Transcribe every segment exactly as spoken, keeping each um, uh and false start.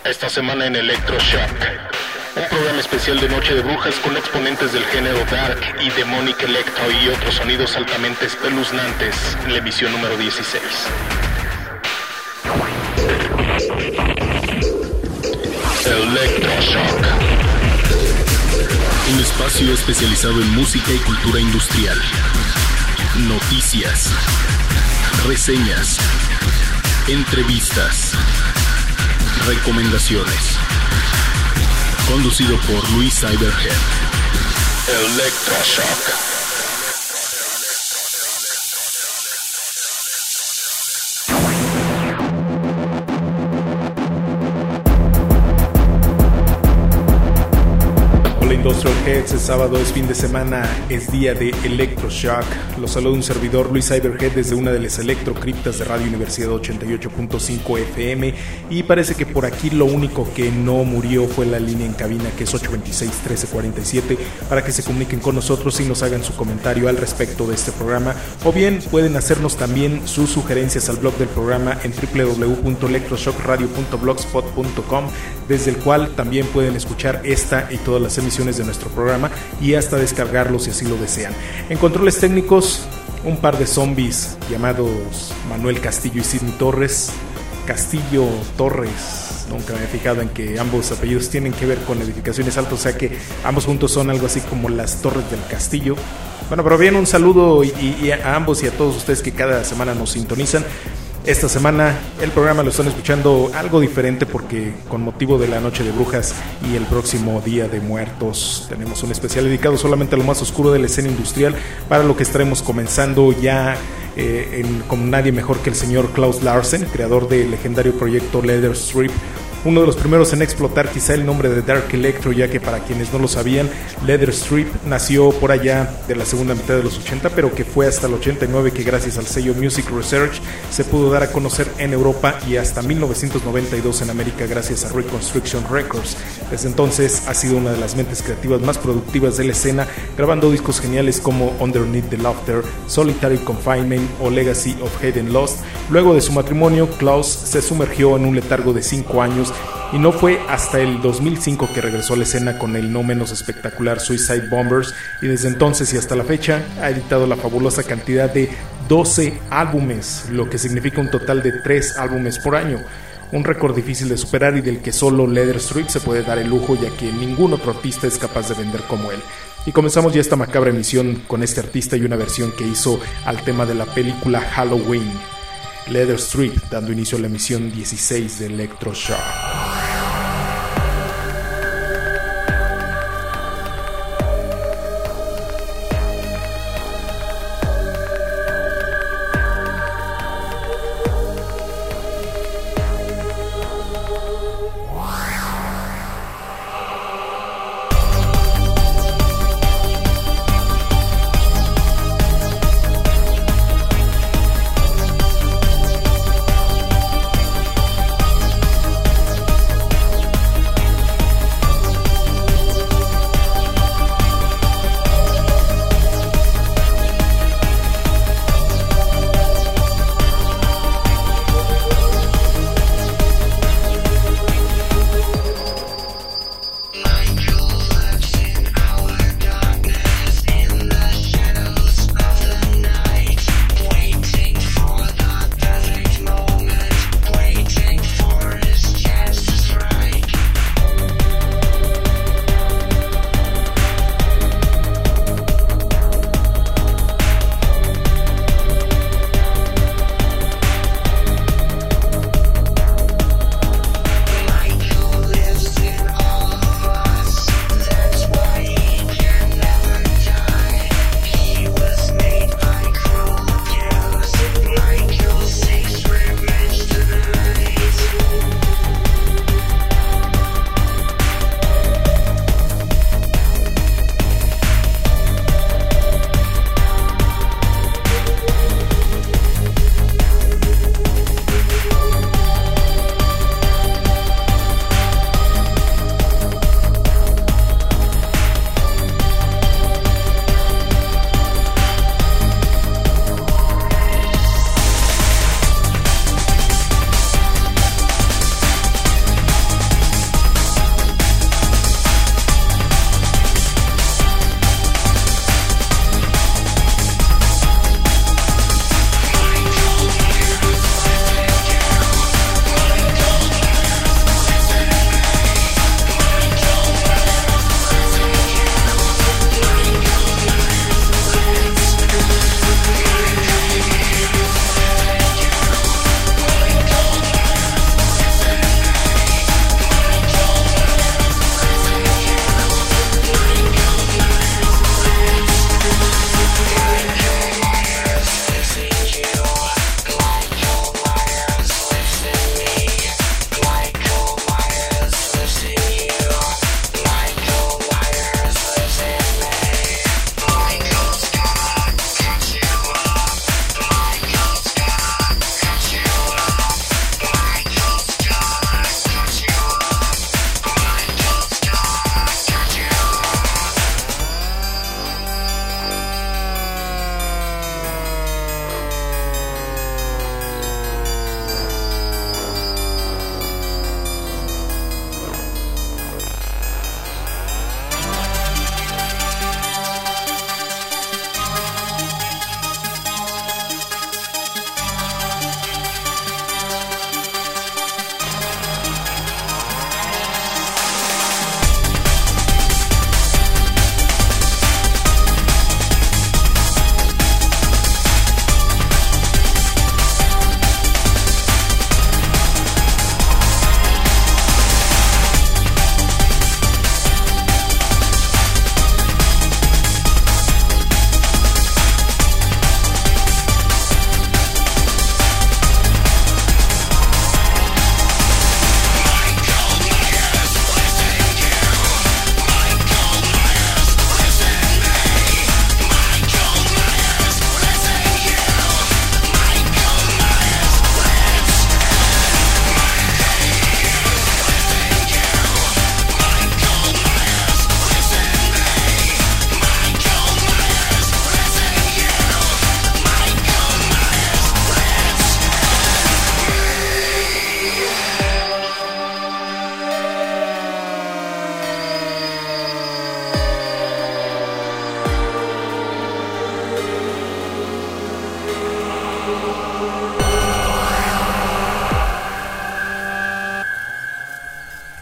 Esta semana en Electroshock, un programa especial de Noche de Brujas con exponentes del género Dark y Demonic Electro y otros sonidos altamente espeluznantes en la emisión número dieciséis. Electroshock, un espacio especializado en música y cultura industrial, noticias, reseñas, entrevistas, recomendaciones. Conducido por Luis Cyberhead. Electroshock. Industrial Heads, es sábado, es fin de semana, es día de Electroshock. Los saluda un servidor, Luis Cyberhead, desde una de las electrocriptas de Radio Universidad ochenta y ocho punto cinco F M. Y parece que por aquí lo único que no murió fue la línea en cabina, que es ocho dos seis, uno tres cuatro siete, para que se comuniquen con nosotros y nos hagan su comentario al respecto de este programa. O bien pueden hacernos también sus sugerencias al blog del programa en doble u doble u doble u punto electroshock radio punto blogspot punto com, desde el cual también pueden escuchar esta y todas las emisiones de nuestro programa y hasta descargarlos si así lo desean. En controles técnicos, un par de zombies llamados Manuel Castillo y Sidney Torres. Castillo Torres, nunca me he fijado en que ambos apellidos tienen que ver con edificaciones altas, o sea que ambos juntos son algo así como las Torres del Castillo. Bueno, pero bien, un saludo y, y a ambos y a todos ustedes que cada semana nos sintonizan. Esta semana el programa lo están escuchando algo diferente porque con motivo de la Noche de Brujas y el próximo Día de Muertos tenemos un especial dedicado solamente a lo más oscuro de la escena industrial, para lo que estaremos comenzando ya eh, en, con nadie mejor que el señor Klaus Larsen, creador del legendario proyecto Leather Strip, uno de los primeros en explotar quizá el nombre de Dark Electro, ya que para quienes no lo sabían, Leather Strip nació por allá de la segunda mitad de los ochenta, pero que fue hasta el ochenta y nueve que gracias al sello Music Research se pudo dar a conocer en Europa, y hasta mil novecientos noventa y dos en América gracias a Reconstruction Records. Desde entonces ha sido una de las mentes creativas más productivas de la escena, grabando discos geniales como Underneath the Laughter, Solitary Confinement o Legacy of Hidden Lost. Luego de su matrimonio, Klaus se sumergió en un letargo de cinco años y no fue hasta el dos mil cinco que regresó a la escena con el no menos espectacular Suicide Bombers, y desde entonces y hasta la fecha ha editado la fabulosa cantidad de doce álbumes, lo que significa un total de tres álbumes por año. Un récord difícil de superar y del que solo Leather Strip se puede dar el lujo, ya que ningún otro artista es capaz de vender como él. Y comenzamos ya esta macabra emisión con este artista y una versión que hizo al tema de la película Halloween. Leather Strip, dando inicio a la emisión dieciséis de Electroshock.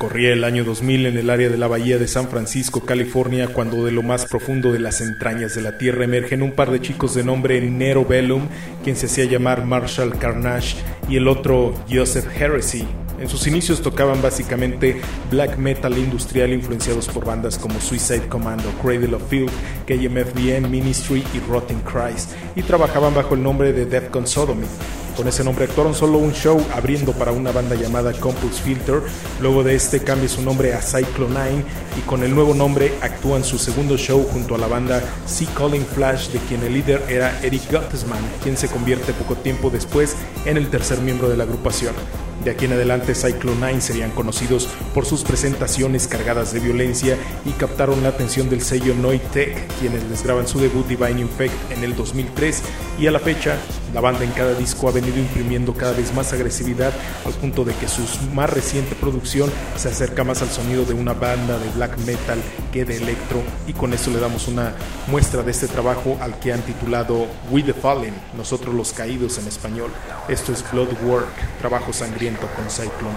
Corría el año dos mil en el área de la bahía de San Francisco, California, cuando de lo más profundo de las entrañas de la tierra emergen un par de chicos de nombre Nero Bellum, quien se hacía llamar Marshall Carnage, y el otro Joseph Heresy. En sus inicios tocaban básicamente black metal industrial influenciados por bandas como Suicide Commando, Cradle of Filth, K M F D M, Ministry y Rotting Christ, y trabajaban bajo el nombre de Defcon Sodomy. Con ese nombre actuaron solo un show abriendo para una banda llamada Compulse Filter. Luego de este cambia su nombre a Cyclone nine y con el nuevo nombre actúan su segundo show junto a la banda Sea Calling Flash, de quien el líder era Eric Gottesman, quien se convierte poco tiempo después en el tercer miembro de la agrupación. De aquí en adelante Cyclone nine serían conocidos por sus presentaciones cargadas de violencia y captaron la atención del sello Noitech, quienes les graban su debut Divine Infect en el dos mil tres, y a la fecha la banda en cada disco ha venido imprimiendo cada vez más agresividad, al punto de que su más reciente producción se acerca más al sonido de una banda de black metal que de electro, y con eso le damos una muestra de este trabajo al que han titulado We the Fallen, nosotros los caídos en español. Esto es Blood Work, trabajo sangriento con Cyclone.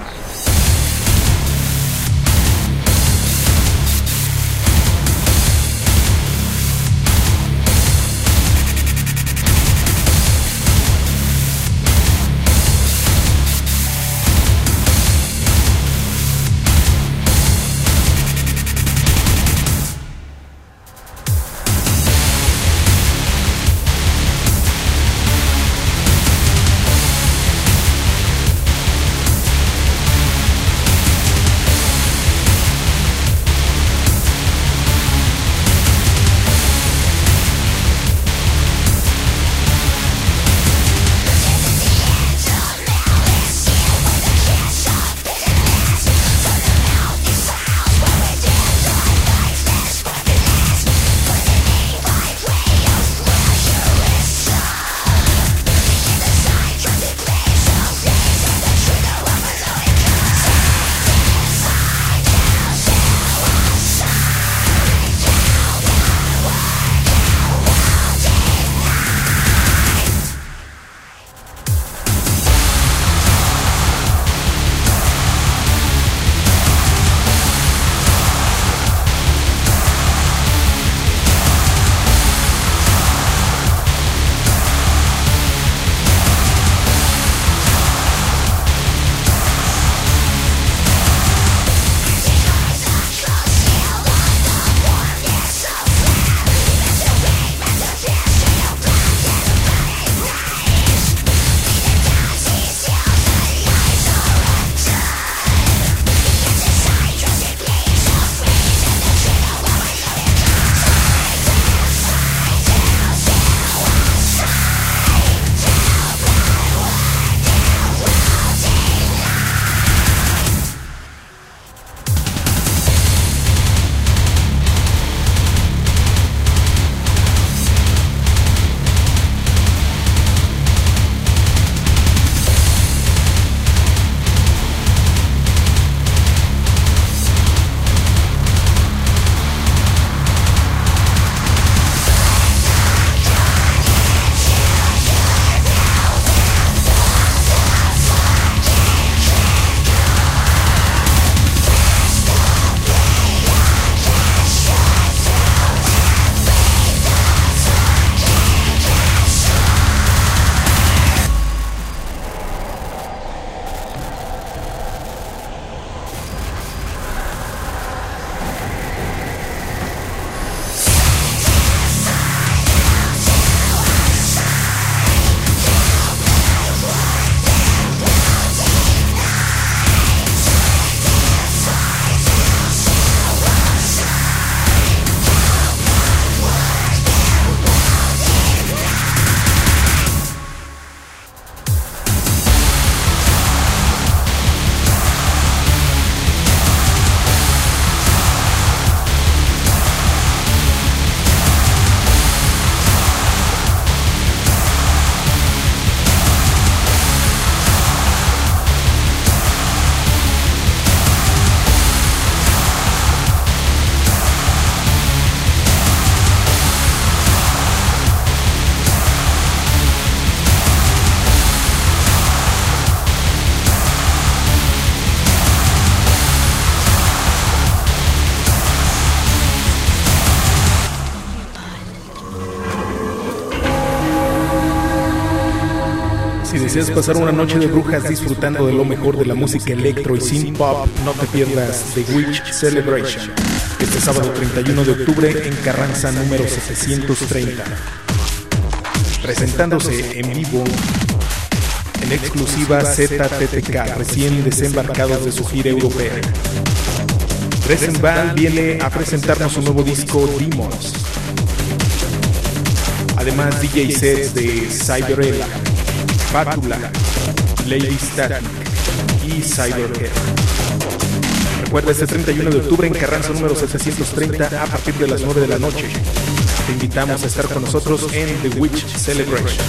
Si deseas pasar una noche de brujas disfrutando de lo mejor de la música electro y synth pop, no te pierdas The Witch Celebration, este sábado treinta y uno de octubre en Carranza número setecientos treinta. Presentándose en vivo, en exclusiva Z T T K, recién desembarcados de su gira europea. Resident Band viene a presentarnos su nuevo disco Demons. Además D J sets de Cyberella, Pátula, Lady Static y Cyberhead. Recuerda, este treinta y uno de octubre en Carranza número setecientos treinta a partir de las nueve de la noche. Te invitamos a estar con nosotros en The Witch Celebration.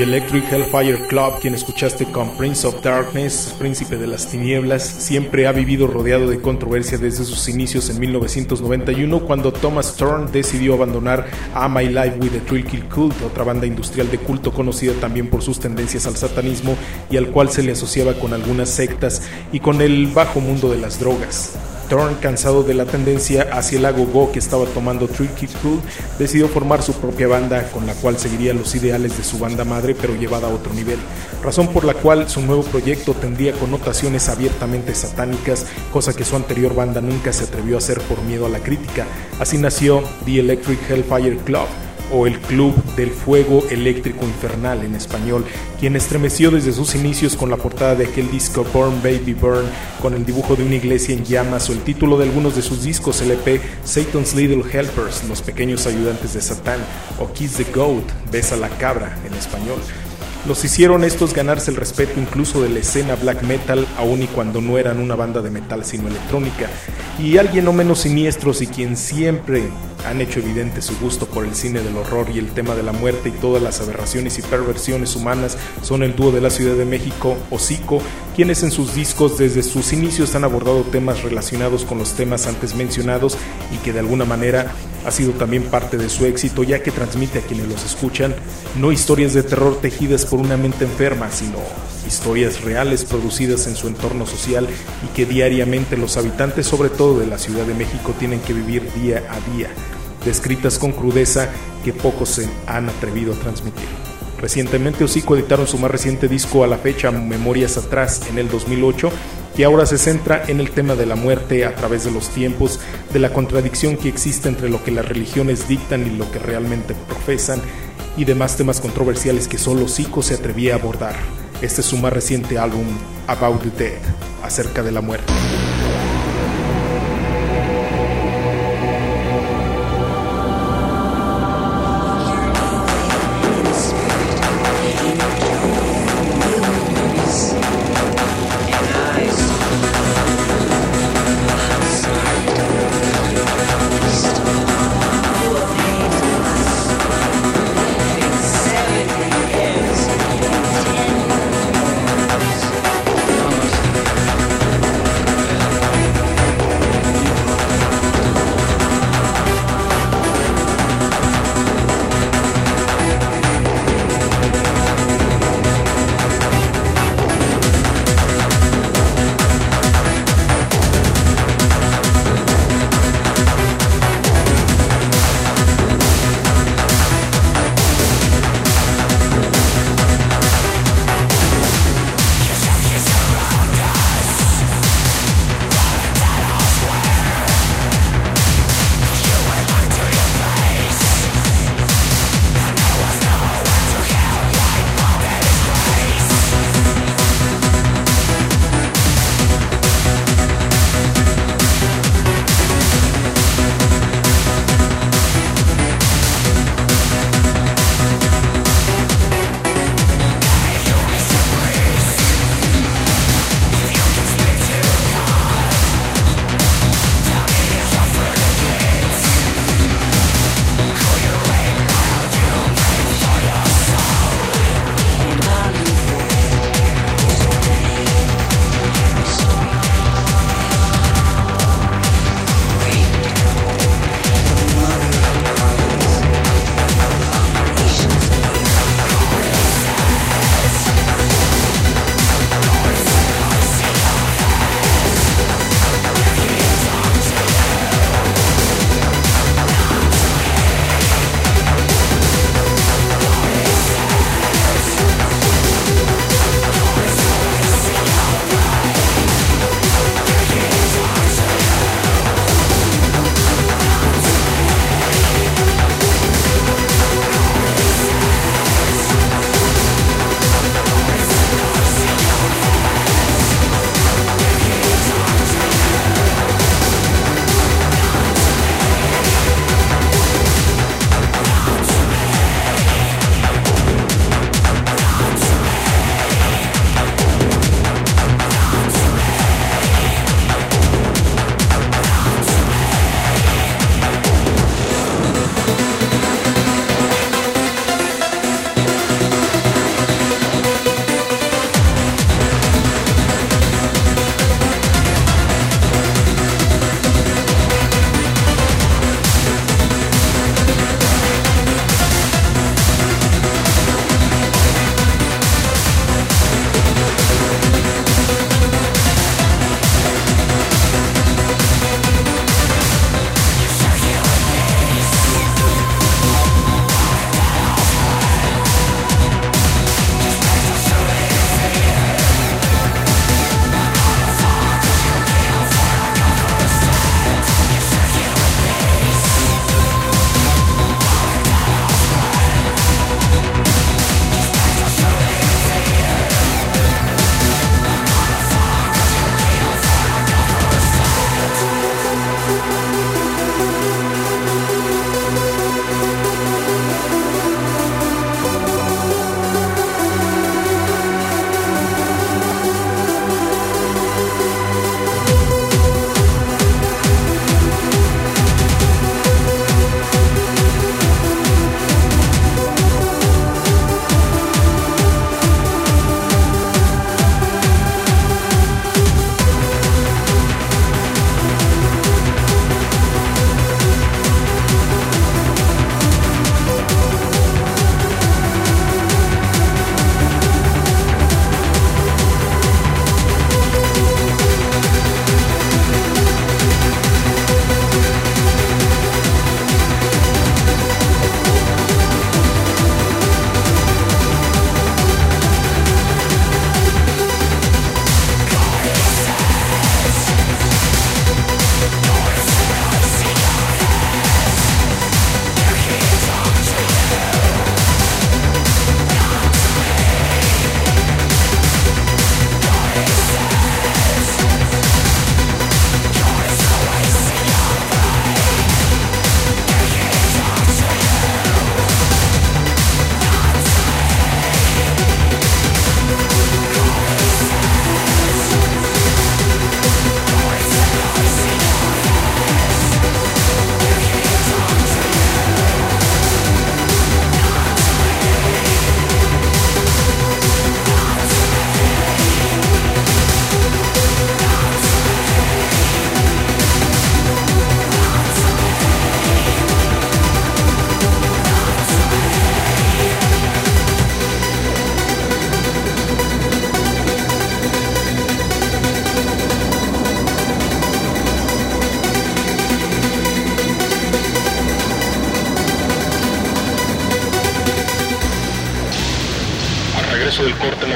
Electric Hellfire Club, quien escuchaste con Prince of Darkness, Príncipe de las Tinieblas, siempre ha vivido rodeado de controversia desde sus inicios en mil novecientos noventa y uno, cuando Thomas Thorne decidió abandonar Am I Live with the Thrill Kill Cult, otra banda industrial de culto conocida también por sus tendencias al satanismo y al cual se le asociaba con algunas sectas y con el bajo mundo de las drogas. Thorne, cansado de la tendencia hacia el agogó que estaba tomando Thrill Kill Cult, decidió formar su propia banda con la cual seguiría los ideales de su banda madre pero llevada a otro nivel, razón por la cual su nuevo proyecto tendría connotaciones abiertamente satánicas, cosa que su anterior banda nunca se atrevió a hacer por miedo a la crítica. Así nació The Electric Hellfire Club, o el Club del Fuego Eléctrico Infernal en español, quien estremeció desde sus inicios con la portada de aquel disco Burn Baby Burn, con el dibujo de una iglesia en llamas, o el título de algunos de sus discos L P, Satan's Little Helpers, Los Pequeños Ayudantes de Satán, o Kiss the Goat, Besa la Cabra en español. Los hicieron estos ganarse el respeto incluso de la escena black metal, aun y cuando no eran una banda de metal sino electrónica, y alguien no menos siniestros y quien siempre han hecho evidente su gusto por el cine del horror y el tema de la muerte y todas las aberraciones y perversiones humanas son el dúo de la Ciudad de México, Hocico, quienes en sus discos desde sus inicios han abordado temas relacionados con los temas antes mencionados y que de alguna manera ha sido también parte de su éxito, ya que transmite a quienes los escuchan no historias de terror tejidas por una mente enferma, sino historias reales producidas en su entorno social y que diariamente los habitantes, sobre todo de la Ciudad de México, tienen que vivir día a día, descritas con crudeza que pocos se han atrevido a transmitir. Recientemente Hocico editaron su más reciente disco a la fecha, Memorias Atrás, en el dos mil ocho, que ahora se centra en el tema de la muerte a través de los tiempos, de la contradicción que existe entre lo que las religiones dictan y lo que realmente profesan, y demás temas controversiales que solo Hocico se atrevía a abordar. Este es su más reciente álbum, About the Dead, acerca de la muerte.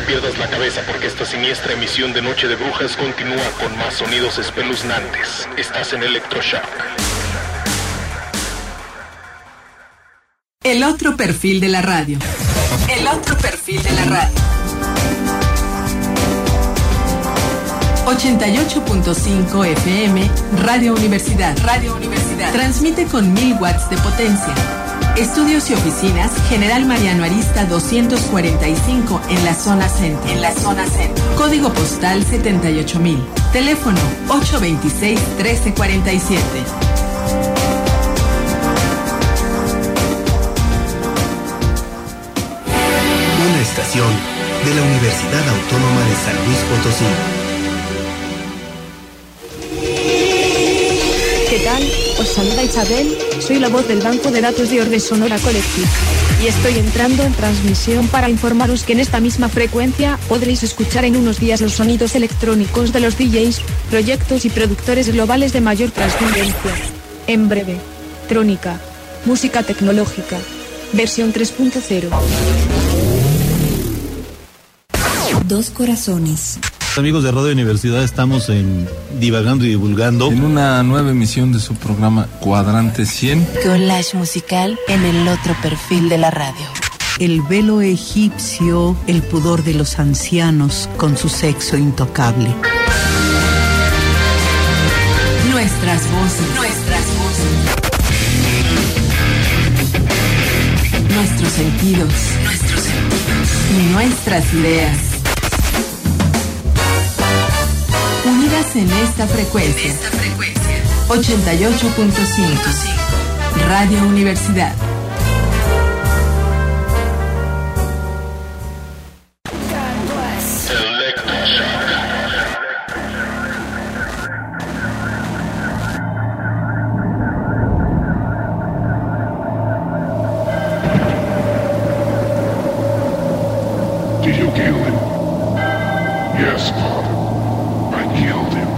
pierdas la cabeza porque esta siniestra emisión de Noche de Brujas continúa con más sonidos espeluznantes. Estás en Electroshock. El otro perfil de la radio. El otro perfil de la radio. ochenta y ocho punto cinco F M, Radio Universidad. Radio Universidad. Transmite con mil watts de potencia. Estudios y oficinas, General Mariano Arista doscientos cuarenta y cinco en la zona centro. En la zona centro. Código postal setenta y ocho mil. Teléfono ocho dos seis, uno tres cuatro siete. Una estación de la Universidad Autónoma de San Luis Potosí. ¿Qué tal? Os saluda Isabel, soy la voz del Banco de Datos de Orbe Sonora Collective. Y estoy entrando en transmisión para informaros que en esta misma frecuencia podréis escuchar en unos días los sonidos electrónicos de los D Js, proyectos y productores globales de mayor trascendencia. En breve, Trónica, música tecnológica, versión tres punto cero. Dos corazones. Amigos de Radio Universidad, estamos en Divagando y Divulgando en una nueva emisión de su programa Cuadrante cien. Collage musical en el otro perfil de la radio. El velo egipcio, el pudor de los ancianos con su sexo intocable. Nuestras voces. Nuestras voces. Nuestros sentidos. Nuestros sentidos. Nuestras ideas. Unidas en esta frecuencia. Esta frecuencia. ochenta y ocho punto cinco. Radio Universidad. Did you kill him? Yes, Father. I killed him.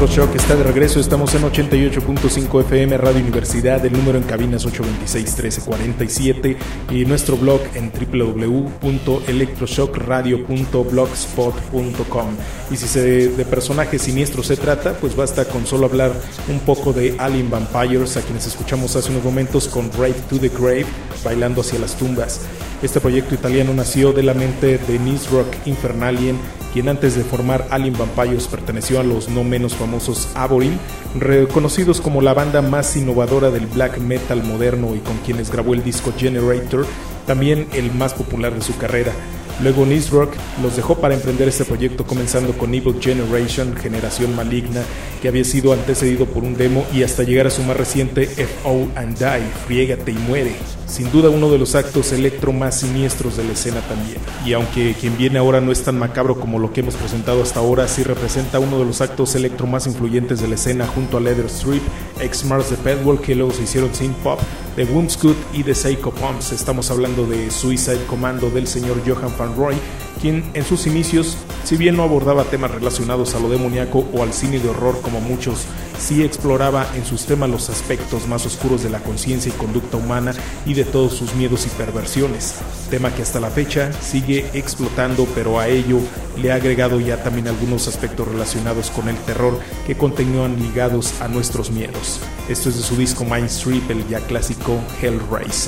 Electroshock está de regreso, estamos en ochenta y ocho punto cinco F M Radio Universidad, el número en cabinas ocho dos seis, uno tres cuatro siete y nuestro blog en doble u doble u doble u punto electroshock radio punto blogspot punto com. Y si se, de personajes siniestros se trata, pues basta con solo hablar un poco de Alien Vampires, a quienes escuchamos hace unos momentos con Rave to the Grave, bailando hacia las tumbas. Este proyecto italiano nació de la mente de Nisroch Infernalien, quien antes de formar Alien Vampires perteneció a los no menos famosos Aborim, reconocidos como la banda más innovadora del black metal moderno y con quienes grabó el disco Generator, también el más popular de su carrera. Luego Nisroch los dejó para emprender este proyecto, comenzando con Evil Generation, Generación Maligna, que había sido antecedido por un demo, y hasta llegar a su más reciente F O and Die, Friégate y Muere. Sin duda uno de los actos electro más siniestros de la escena también. Y aunque quien viene ahora no es tan macabro como lo que hemos presentado hasta ahora, sí representa uno de los actos electro más influyentes de la escena, junto a Leather Strip, X-Mars de Pedwell, que luego se hicieron synth pop, de Wombscoot y de Psycho Pumps. Estamos hablando de Suicide Commando del señor Johan Van Roy, quien en sus inicios, si bien no abordaba temas relacionados a lo demoníaco o al cine de horror como muchos, sí exploraba en sus temas los aspectos más oscuros de la conciencia y conducta humana y de todos sus miedos y perversiones, tema que hasta la fecha sigue explotando, pero a ello le ha agregado ya también algunos aspectos relacionados con el terror que continúan ligados a nuestros miedos. Esto es de su disco Mind Strip, el ya clásico Hellraiser.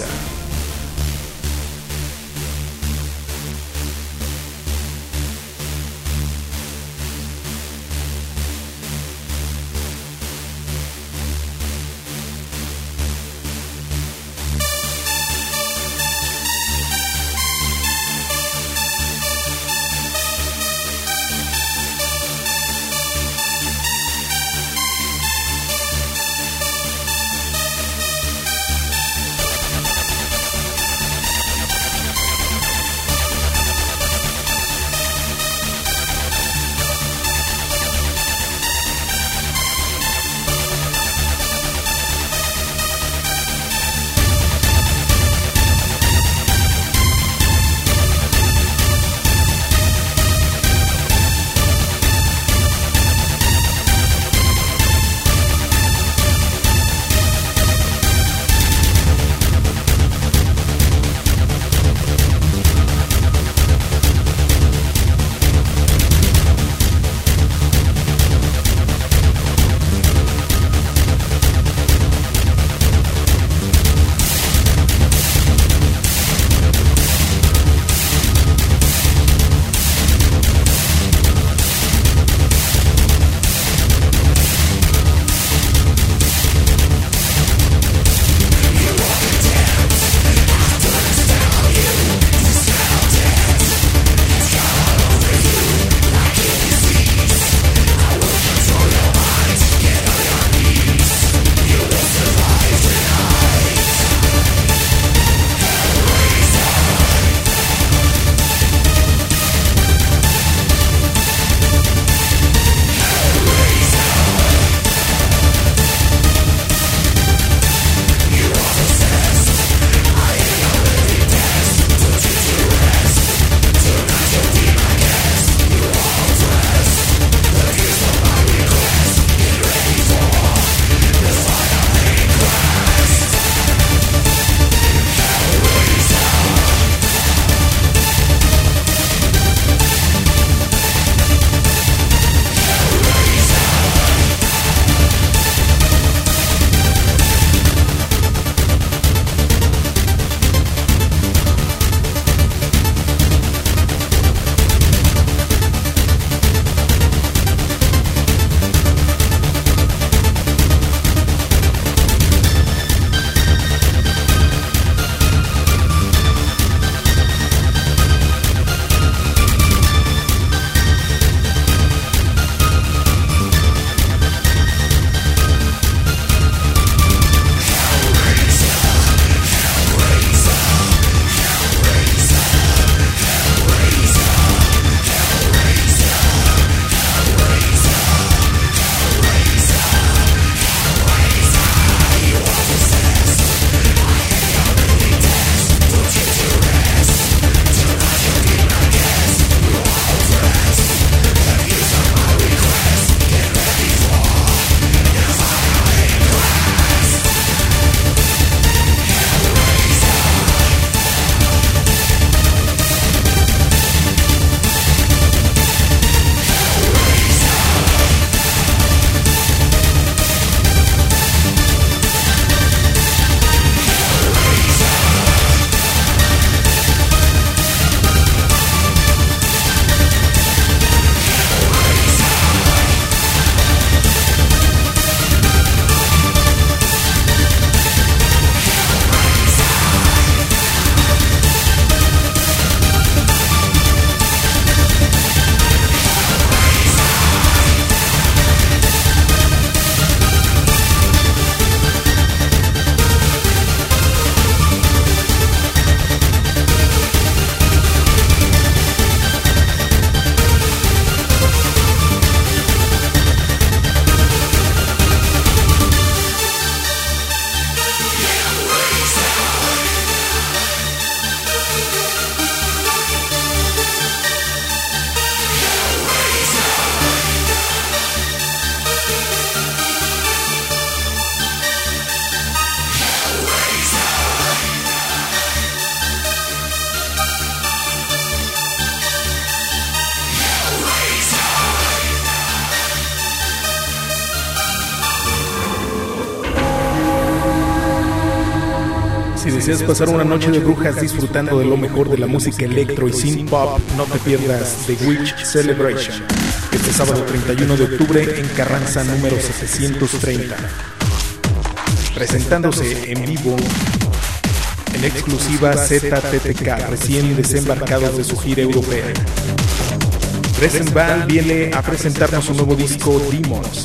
deseas pasar una noche de brujas disfrutando de lo mejor de la música electro y synth pop, no te pierdas The Witch Celebration, este sábado treinta y uno de octubre en Carranza número setecientos treinta. Presentándose en vivo en exclusiva Z T T K, recién desembarcados de su gira europea. Dresden Band viene a presentarnos su nuevo disco Demons.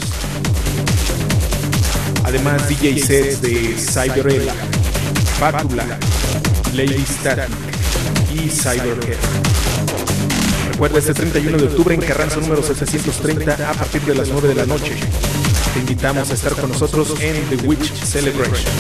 Además D J sets de Cyberella, Bátula, Lady Static y Cyberhead. Recuerda, este treinta y uno de octubre en Carranza número setecientos treinta a partir de las nueve de la noche. Te invitamos a estar con nosotros en The Witch Celebration.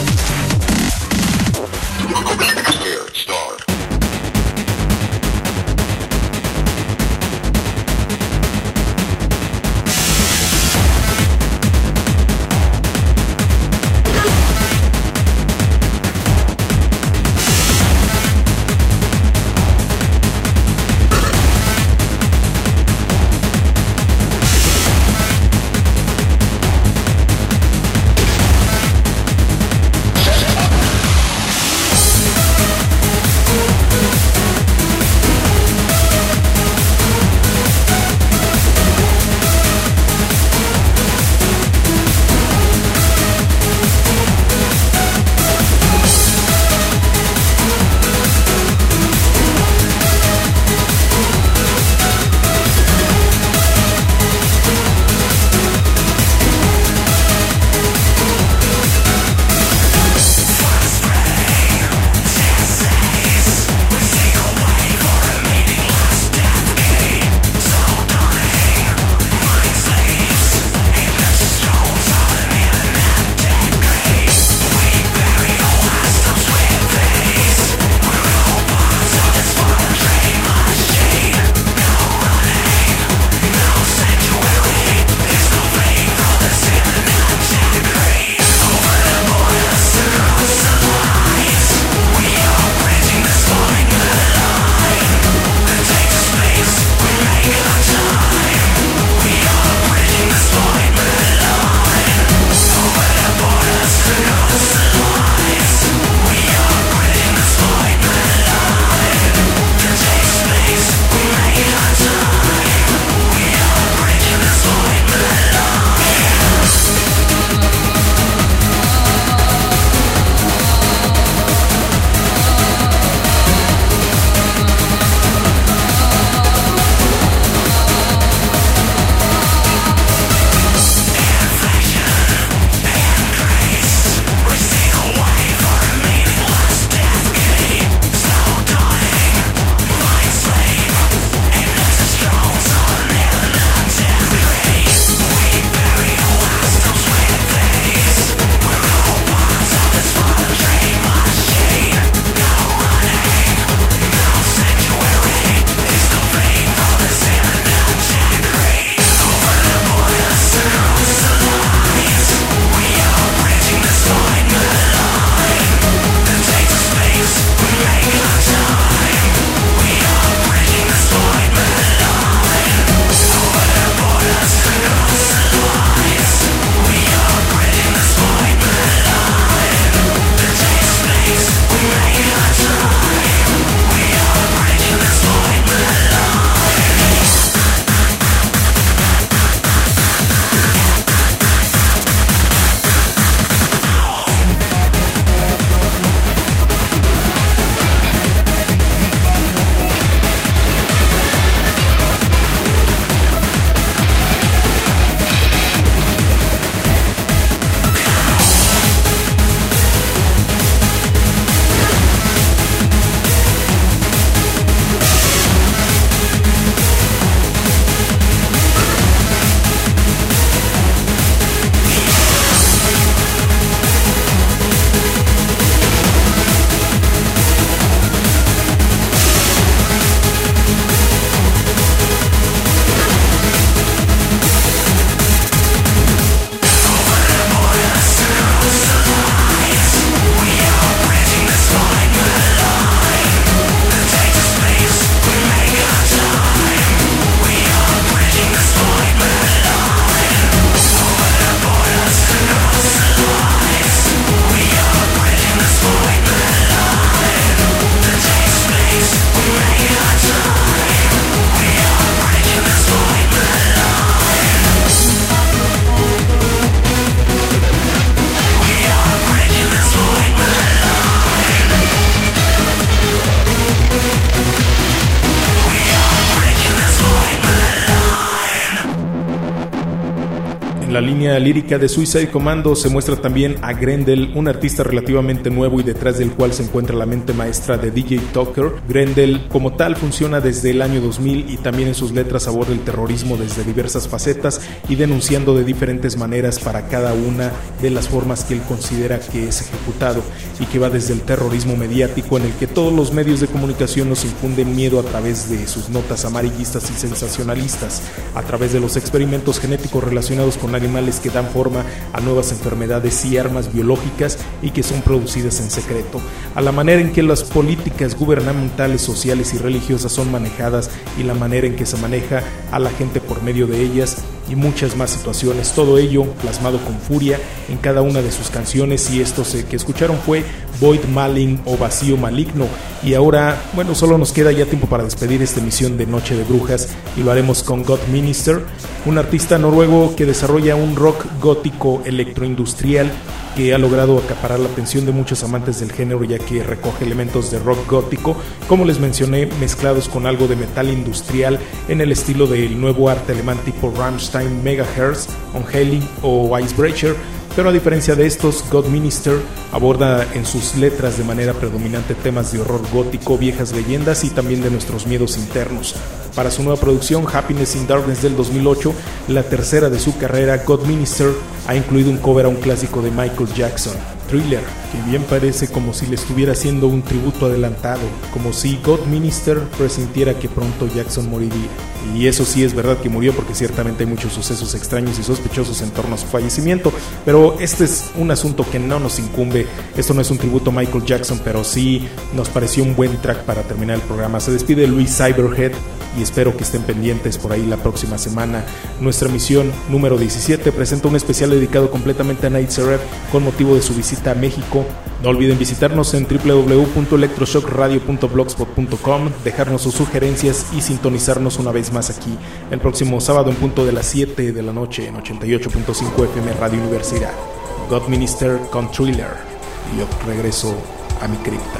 En la línea lírica de Suicide Commando se muestra también a Grendel, un artista relativamente nuevo y detrás del cual se encuentra la mente maestra de D J Tucker. Grendel como tal funciona desde el año dos mil y también en sus letras aborda el terrorismo desde diversas facetas y denunciando de diferentes maneras para cada una de las formas que él considera que es ejecutado, y que va desde el terrorismo mediático en el que todos los medios de comunicación nos infunden miedo a través de sus notas amarillistas y sensacionalistas, a través de los experimentos genéticos relacionados con animales que dan forma a nuevas enfermedades y armas biológicas y que son producidas en secreto, a la manera en que las políticas gubernamentales, sociales y religiosas son manejadas y la manera en que se maneja a la gente por medio de ellas, y muchas más situaciones, todo ello plasmado con furia en cada una de sus canciones. Y esto que escucharon fue Void Malign o Vacío Maligno. Y ahora, bueno, solo nos queda ya tiempo para despedir esta emisión de Noche de Brujas, y lo haremos con God Minister, un artista noruego que desarrolla un rock gótico electroindustrial que ha logrado acaparar la atención de muchos amantes del género, ya que recoge elementos de rock gótico, como les mencioné, mezclados con algo de metal industrial en el estilo del nuevo arte alemán tipo Rammstein, Megahertz, Unheiling o Icebreaker. Pero a diferencia de estos, God Minister aborda en sus letras de manera predominante temas de horror gótico, viejas leyendas y también de nuestros miedos internos. Para su nueva producción, Happiness in Darkness del dos mil ocho, la tercera de su carrera, God Minister ha incluido un cover a un clásico de Michael Jackson, Thriller, que bien parece como si le estuviera haciendo un tributo adelantado, como si God Minister presintiera que pronto Jackson moriría. Y eso sí es verdad que murió, porque ciertamente hay muchos sucesos extraños y sospechosos en torno a su fallecimiento, pero este es un asunto que no nos incumbe. Esto no es un tributo a Michael Jackson, pero sí nos pareció un buen track para terminar el programa. Se despide Luis Cyberhead y espero que estén pendientes por ahí la próxima semana. Nuestra emisión número diecisiete presenta un especial dedicado completamente a Night Seraph con motivo de su visita a México. No olviden visitarnos en w w w punto electroshock radio punto blogspot punto com, dejarnos sus sugerencias y sintonizarnos una vez más aquí el próximo sábado en punto de las siete de la noche en ochenta y ocho punto cinco F M Radio Universidad. God Minister con Thriller, y yo regreso a mi cripta.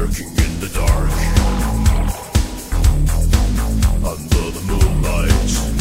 Under the moonlight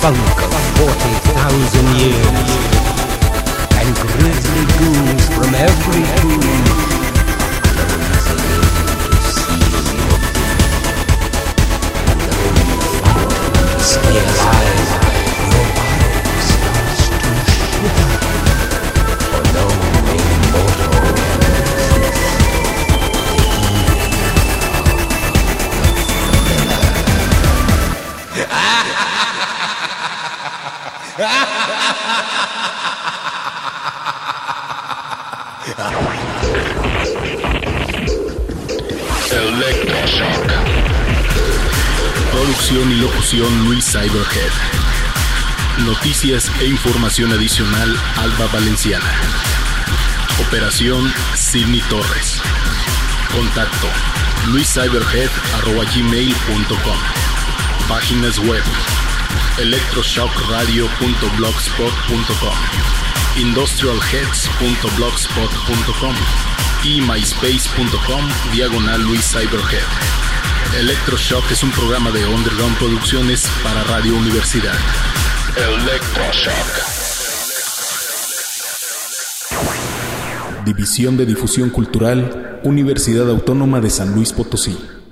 funk of forty thousand years, and grisly ghouls from every tomb closing in to seal your doom. And though you stay alive, your body starts to shiver, for no immortal Electroshock. Producción y locución Luis Cyberhead. Noticias e información adicional Alba Valenciana. Operación Sidney Torres. Contacto luiscyberhead arroba gmail punto com. Páginas web electroshock radio punto blogspot punto com, industrialheads punto blogspot punto com y myspace punto com diagonal Luis Cyberhead. Electroshock es un programa de Underground Producciones para Radio Universidad. Electroshock. División de Difusión Cultural, Universidad Autónoma de San Luis Potosí.